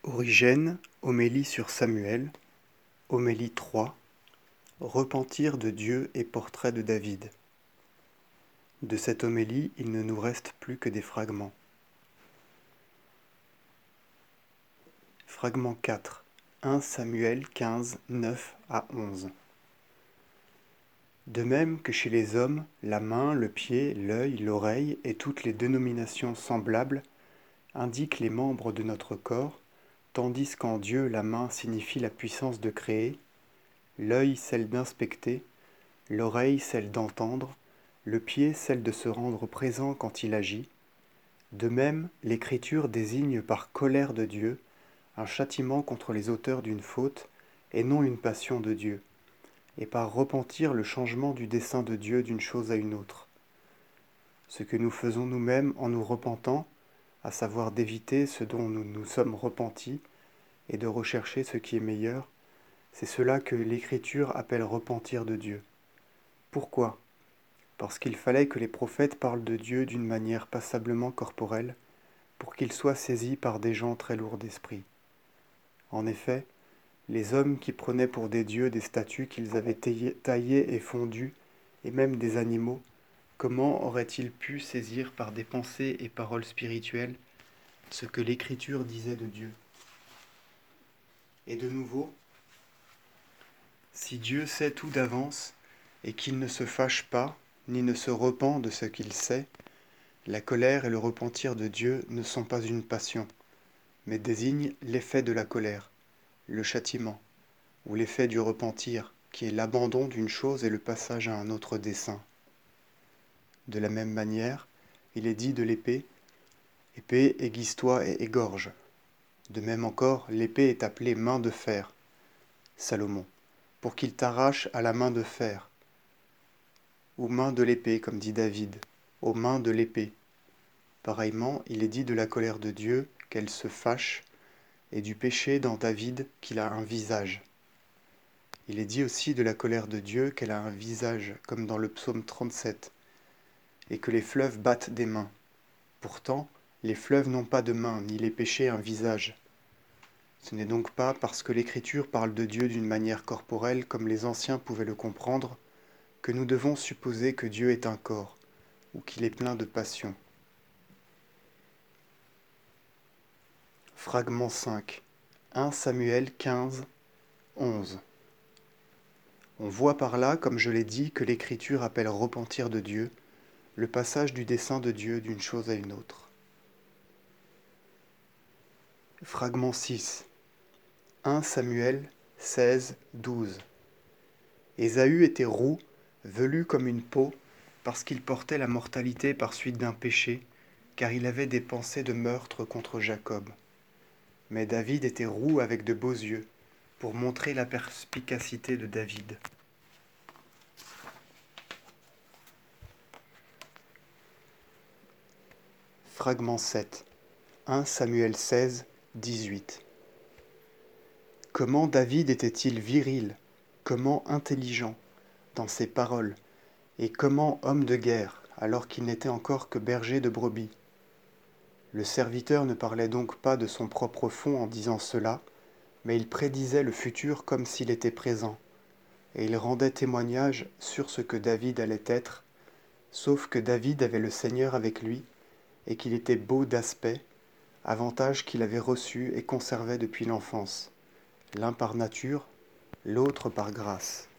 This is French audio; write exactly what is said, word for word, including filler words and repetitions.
Origène, homélie sur Samuel, homélie trois, Repentir de Dieu et portrait de David. De cette homélie, il ne nous reste plus que des fragments. Fragment quatre, un Samuel quinze, neuf à onze. De même que chez les hommes, la main, le pied, l'œil, l'oreille et toutes les dénominations semblables indiquent les membres de notre corps, tandis qu'en Dieu la main signifie la puissance de créer, l'œil celle d'inspecter, l'oreille celle d'entendre, le pied celle de se rendre présent quand il agit. De même, l'Écriture désigne par colère de Dieu un châtiment contre les auteurs d'une faute et non une passion de Dieu, et par repentir le changement du dessein de Dieu d'une chose à une autre. Ce que nous faisons nous-mêmes en nous repentant, à savoir d'éviter ce dont nous nous sommes repentis et de rechercher ce qui est meilleur, c'est cela que l'Écriture appelle repentir de Dieu. Pourquoi ? Parce qu'il fallait que les prophètes parlent de Dieu d'une manière passablement corporelle, pour qu'ils soient saisis par des gens très lourds d'esprit. En effet, les hommes qui prenaient pour des dieux des statues qu'ils avaient taillées et fondues, et même des animaux, comment auraient-ils pu saisir par des pensées et paroles spirituelles ce que l'Écriture disait de Dieu ? Et de nouveau, si Dieu sait tout d'avance, et qu'il ne se fâche pas, ni ne se repent de ce qu'il sait, la colère et le repentir de Dieu ne sont pas une passion, mais désignent l'effet de la colère, le châtiment, ou l'effet du repentir, qui est l'abandon d'une chose et le passage à un autre dessein. De la même manière, il est dit de l'épée, « Épée, aiguise-toi et égorge ». De même encore, l'épée est appelée main de fer, Salomon, pour qu'il t'arrache à la main de fer, ou main de l'épée, comme dit David, aux mains de l'épée. Pareillement, il est dit de la colère de Dieu qu'elle se fâche, et du péché dans David qu'il a un visage. Il est dit aussi de la colère de Dieu qu'elle a un visage, comme dans le psaume trente-sept, et que les fleuves battent des mains. Pourtant, les fleuves n'ont pas de mains, ni les péchés un visage. Ce n'est donc pas parce que l'Écriture parle de Dieu d'une manière corporelle, comme les anciens pouvaient le comprendre, que nous devons supposer que Dieu est un corps, ou qu'il est plein de passions. Fragment cinq, un Samuel quinze, onze. On voit par là, comme je l'ai dit, que l'Écriture appelle repentir de Dieu, le passage du dessein de Dieu d'une chose à une autre. Fragment six, un Samuel seize, douze. Ésaü était roux, velu comme une peau, parce qu'il portait la mortalité par suite d'un péché, car il avait des pensées de meurtre contre Jacob. Mais David était roux avec de beaux yeux, pour montrer la perspicacité de David. Fragment sept, un Samuel seize, dix-huit. Comment David était-il viril, comment intelligent dans ses paroles, et comment homme de guerre, alors qu'il n'était encore que berger de brebis. Le serviteur ne parlait donc pas de son propre fond en disant cela, mais il prédisait le futur comme s'il était présent, et il rendait témoignage sur ce que David allait être, sauf que David avait le Seigneur avec lui, et qu'il était beau d'aspect, avantage qu'il avait reçu et conservait depuis l'enfance, l'un par nature, l'autre par grâce.